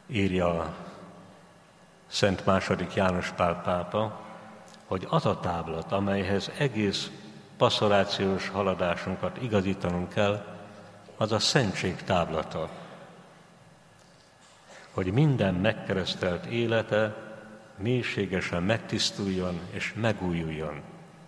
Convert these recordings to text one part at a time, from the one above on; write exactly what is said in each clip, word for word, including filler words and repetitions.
írja Szent második János Pál pápa, hogy az a táblat, amelyhez egész passzorációs haladásunkat igazítanunk kell, az a szentség táblata. Hogy minden megkeresztelt élete mélységesen megtisztuljon és megújuljon.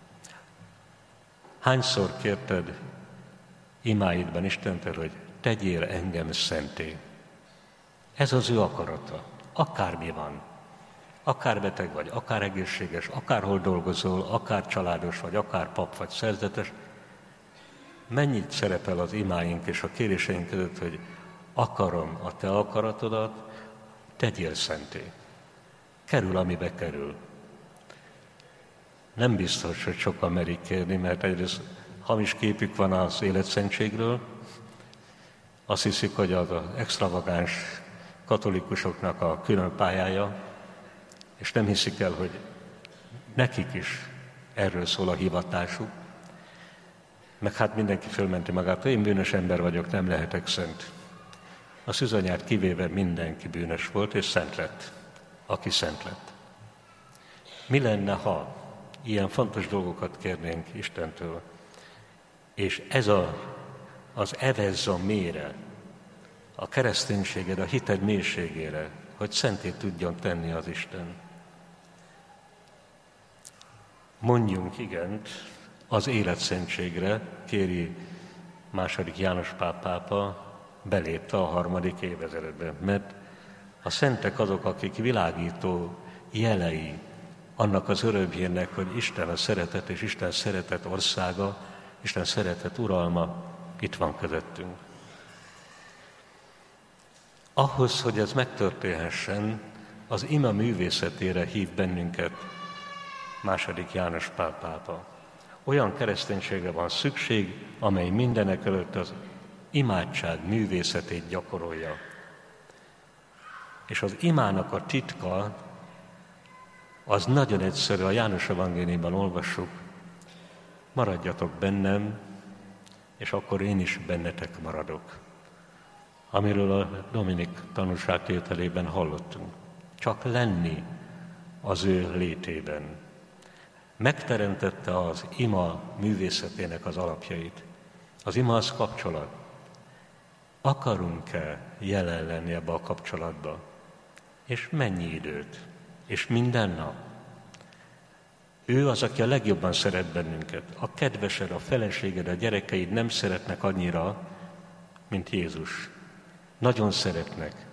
Hányszor kérted imáidban Istentől, hogy tegyél engem szenté? Ez az ő akarata. Akármi van. Akár beteg vagy, akár egészséges, akárhol dolgozol, akár családos vagy, akár pap vagy szerzetes. Mennyit szerepel az imáink és a kéréseink között, hogy akarom a te akaratodat, tegyél szenté. Kerül, amibe kerül. Nem biztos, hogy sokan merik kérni, mert egyrészt hamis képük van az életszentségről. Azt hiszik, hogy az az extravagáns katolikusoknak a külön pályája, és nem hiszik el, hogy nekik is erről szól a hivatásuk. Meg hát mindenki fölmenti magát, én bűnös ember vagyok, nem lehetek szent. A szűzanyát kivéve mindenki bűnös volt, és szent lett, aki szent lett. Mi lenne, ha ilyen fontos dolgokat kérnénk Istentől, és ez a, az evezza mélyre, a kereszténységed, a hited mélységére, hogy szenté tudjon tenni az Isten. Mondjunk igent az életszentségre, kéri második János Pál pápa, belépte a harmadik évezredbe, mert a szentek azok, akik világító jelei annak az örömhírnek, hogy Isten a szeretet és Isten szeretet országa, Isten szeretet uralma itt van közöttünk. Ahhoz, hogy ez megtörténhessen, az ima művészetére hív bennünket második János Pál pápa. Olyan kereszténységre van szükség, amely mindenek előtt az imádság művészetét gyakorolja. És az imának a titka az nagyon egyszerű, a János evangéliumban olvassuk, maradjatok bennem, és akkor én is bennetek maradok. Amiről a Dominik tanúságtételében hallottunk. Csak lenni az ő létében. Megteremtette az ima művészetének az alapjait. Az ima az kapcsolat. Akarunk-e jelen lenni ebbe a kapcsolatba? És mennyi időt? És minden nap? Ő az, aki a legjobban szeret bennünket. A kedvesed, a feleséged, a gyerekeid nem szeretnek annyira, mint Jézus. Nagyon szeretnek.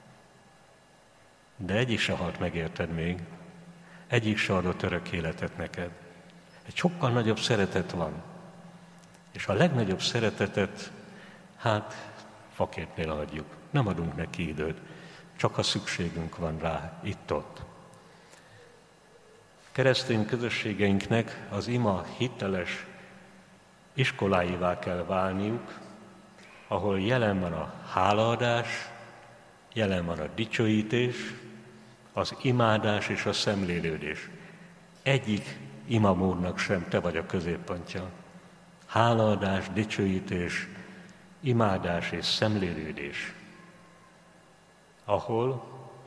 De egyik se halt meg érted még. Egyik se adott örök életet neked. Egy sokkal nagyobb szeretet van. És a legnagyobb szeretetet, hát faképnél adjuk. Nem adunk neki időt. Csak a szükségünk van rá, itt-ott. Keresztény közösségeinknek az ima hiteles iskoláivá kell válniuk, ahol jelen van a hálaadás, jelen van a dicsőítés, az imádás és a szemlélődés. Egyik imamódnak sem te vagy a középpontja. Hálaadás, dicsőítés, imádás és szemlélődés. Ahol,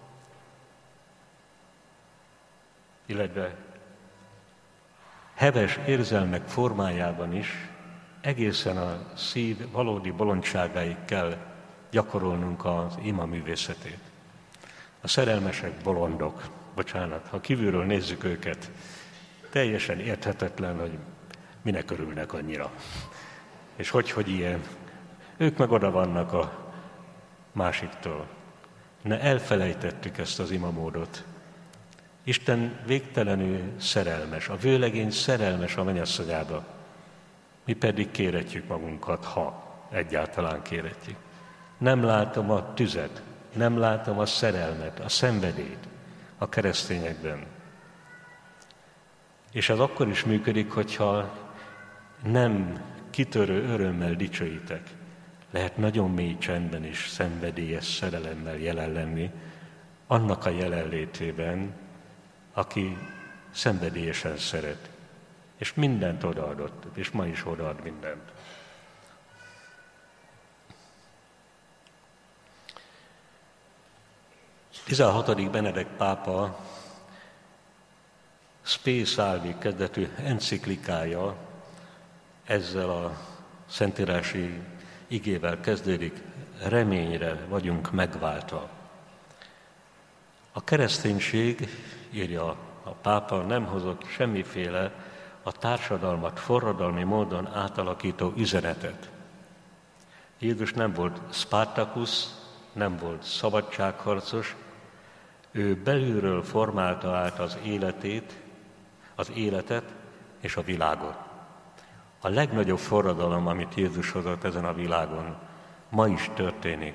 illetve heves érzelmek formájában is egészen a szív valódi bolondságáig kell gyakorolnunk az ima művészetét. A szerelmesek bolondok, bocsánat, ha kívülről nézzük őket, teljesen érthetetlen, hogy minek örülnek annyira. És hogy, hogy ilyen. Ők meg oda vannak a másiktól. Ne elfelejtettük ezt az imamódot. Isten végtelenül szerelmes, a vőlegény szerelmes a mennyasszonyába. Mi pedig kéretjük magunkat, ha egyáltalán kéretjük. Nem látom a tüzet, nem látom a szerelmet, a szenvedélyt a keresztényekben. És ez akkor is működik, hogyha nem kitörő örömmel dicsőítek. Lehet nagyon mély csendben is szenvedélyes szerelemmel jelen lenni, annak a jelenlétében, aki szenvedélyesen szeret, és mindent odaadott, és ma is odaad mindent. tizenhatodik Benedek pápa Spe Salvi kezdetű enciklikája ezzel a szentírási igével kezdődik: reményre vagyunk megváltva. A kereszténység, írja a pápa, nem hozott semmiféle a társadalmat forradalmi módon átalakító üzenetet. Jézus nem volt Spartacus, nem volt szabadságharcos, ő belülről formálta át az életét, az életet és a világot. A legnagyobb forradalom, amit Jézus hozott ezen a világon, ma is történik.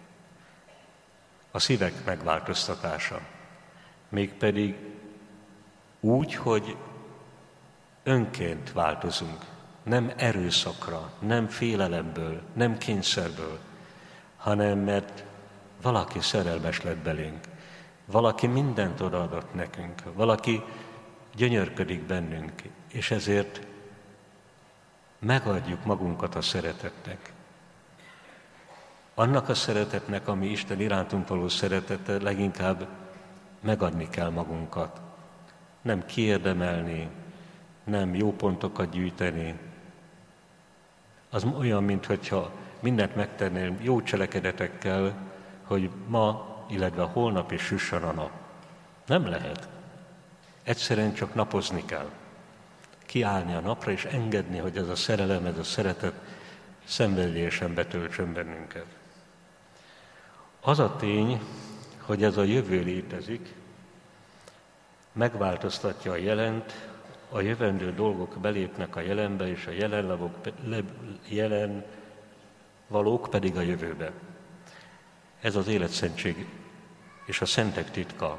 A szívek megváltoztatása. Mégpedig úgy, hogy önként változunk. Nem erőszakra, nem félelemből, nem kényszerből, hanem mert valaki szerelmes lett belénk. Valaki mindent odaadott nekünk. Valaki gyönyörködik bennünk, és ezért megadjuk magunkat a szeretetnek. Annak a szeretetnek, ami Isten irántunk való szeretete, leginkább megadni kell magunkat. Nem kiérdemelni, nem jó pontokat gyűjteni. Az olyan, mintha mindent megtennél jó cselekedetekkel, hogy ma, illetve holnap is süssön a nap. Nem lehet. Egyszerűen csak napozni kell. Kiállni a napra, és engedni, hogy ez a szerelem, ez a szeretet szenvedélyesen betöltsön bennünket. Az a tény, hogy ez a jövő létezik, megváltoztatja a jelent, a jövendő dolgok belépnek a jelenbe, és a jelen, jelen valók pedig a jövőbe. Ez az életszentség és a szentek titka.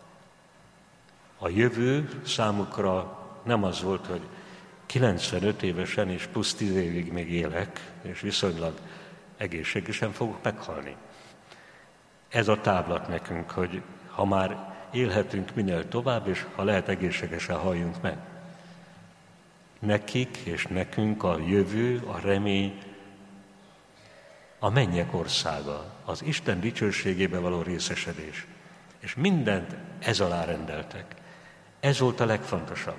A jövő számukra nem az volt, hogy kilencvenöt évesen és plusz tíz évig még élek, és viszonylag egészségesen fogok meghalni. Ez a távlat nekünk, hogy ha már élhetünk minél tovább, és ha lehet egészségesen halljunk meg. Nekik és nekünk a jövő, a remény, a mennyek országa, az Isten dicsőségébe való részesedés. És mindent ez alá rendeltek. Ez volt a legfontosabb.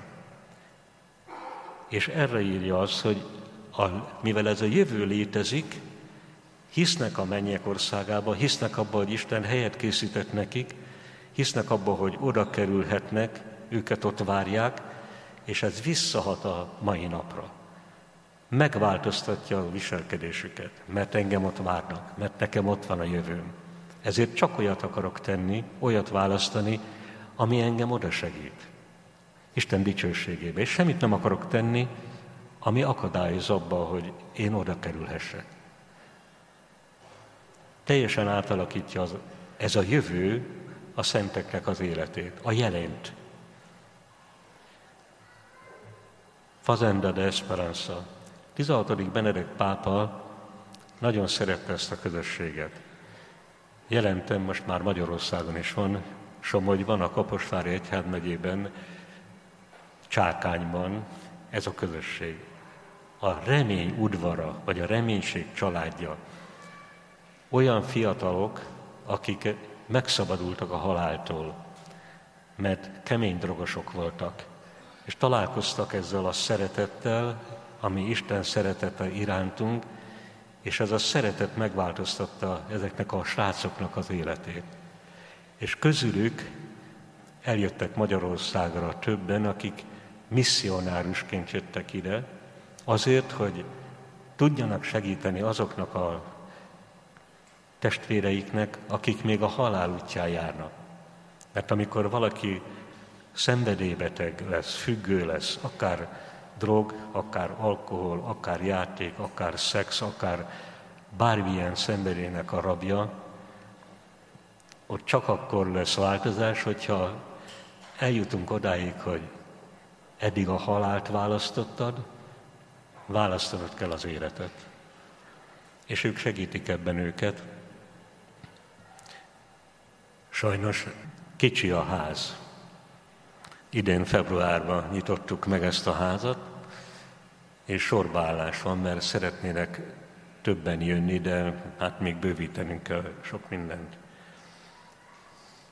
És erre írja az, hogy a, mivel ez a jövő létezik, hisznek a mennyek országába, hisznek abba, hogy Isten helyet készített nekik, hisznek abba, hogy oda kerülhetnek, őket ott várják, és ez visszahat a mai napra. Megváltoztatja a viselkedésüket, mert engem ott várnak, mert nekem ott van a jövőm. Ezért csak olyat akarok tenni, olyat választani, ami engem oda segít. Isten dicsőségébe. És semmit nem akarok tenni, ami akadályoz abba, hogy én oda kerülhessek. Teljesen átalakítja az, ez a jövő a szenteknek az életét, a jelent. Fazenda de Esperanza. tizenhatodik Benedek pápa nagyon szerette ezt a közösséget. Jelentem, most már Magyarországon is van, Somogyban, a Kaposvári egyházmegyében, Csákányban ez a közösség. A remény udvara, vagy a reménység családja. Olyan fiatalok, akik megszabadultak a haláltól, mert kemény drogosok voltak, és találkoztak ezzel a szeretettel, ami Isten szeretete irántunk, és ez a szeretet megváltoztatta ezeknek a srácoknak az életét. És közülük eljöttek Magyarországra többen, akik misszionárusként jöttek ide, azért, hogy tudjanak segíteni azoknak a testvéreiknek, akik még a halál útján járnak. Mert amikor valaki szenvedélybeteg lesz, függő lesz, akár drog, akár alkohol, akár játék, akár szex, akár bármilyen szenvedélynek a rabja, ott csak akkor lesz változás, hogyha eljutunk odáig, hogy eddig a halált választottad, választanod kell az életet. És ők segítik ebben őket. Sajnos kicsi a ház. Idén februárban nyitottuk meg ezt a házat, és sorbaállás van, mert szeretnének többen jönni, de hát még bővítenünk kell sok mindent.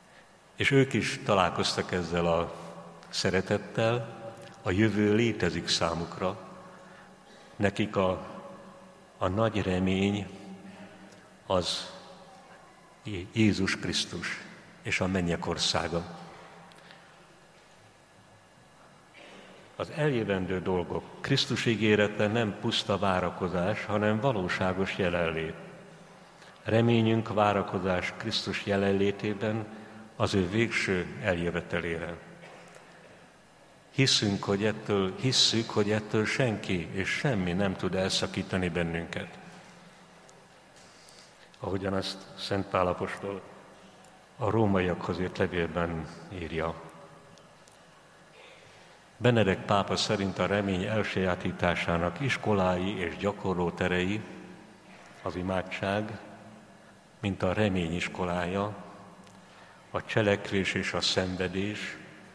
És ők is találkoztak ezzel a szeretettel, a jövő létezik számukra, nekik a, a nagy remény az Jézus Krisztus és a mennyek országa. Az eljövendő dolgok Krisztus ígérete nem puszta várakozás, hanem valóságos jelenlét. Reményünk várakozás Krisztus jelenlétében az ő végső eljövetelére. Hiszünk, hogy ettől, hisszük, hogy ettől senki és semmi nem tud elszakítani bennünket. Ahogyan ezt Szent Pál apostol a rómaiakhoz írt levélben írja. Benedek pápa szerint a remény elsajátításának iskolái és gyakorló terei az imádság, mint a remény iskolája, a cselekvés és a szenvedés,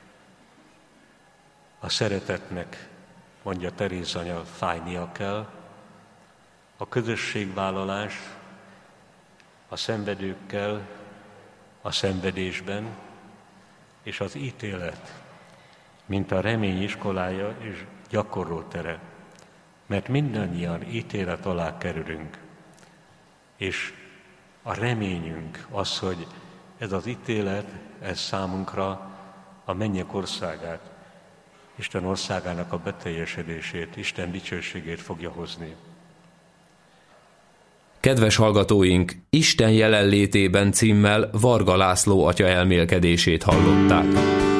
a szeretetnek, mondja Teréz anya, fájnia kell, a közösségvállalás a szenvedőkkel, a szenvedésben, és az ítélet, mint a remény iskolája és gyakorló tere, mert mindannyian ítélet alá kerülünk, és a reményünk az, hogy ez az ítélet, ez számunkra a mennyek országát, Isten országának a beteljesedését, Isten dicsőségét fogja hozni. Kedves hallgatóink, Isten jelenlétében címmel Varga László atya elmélkedését hallották.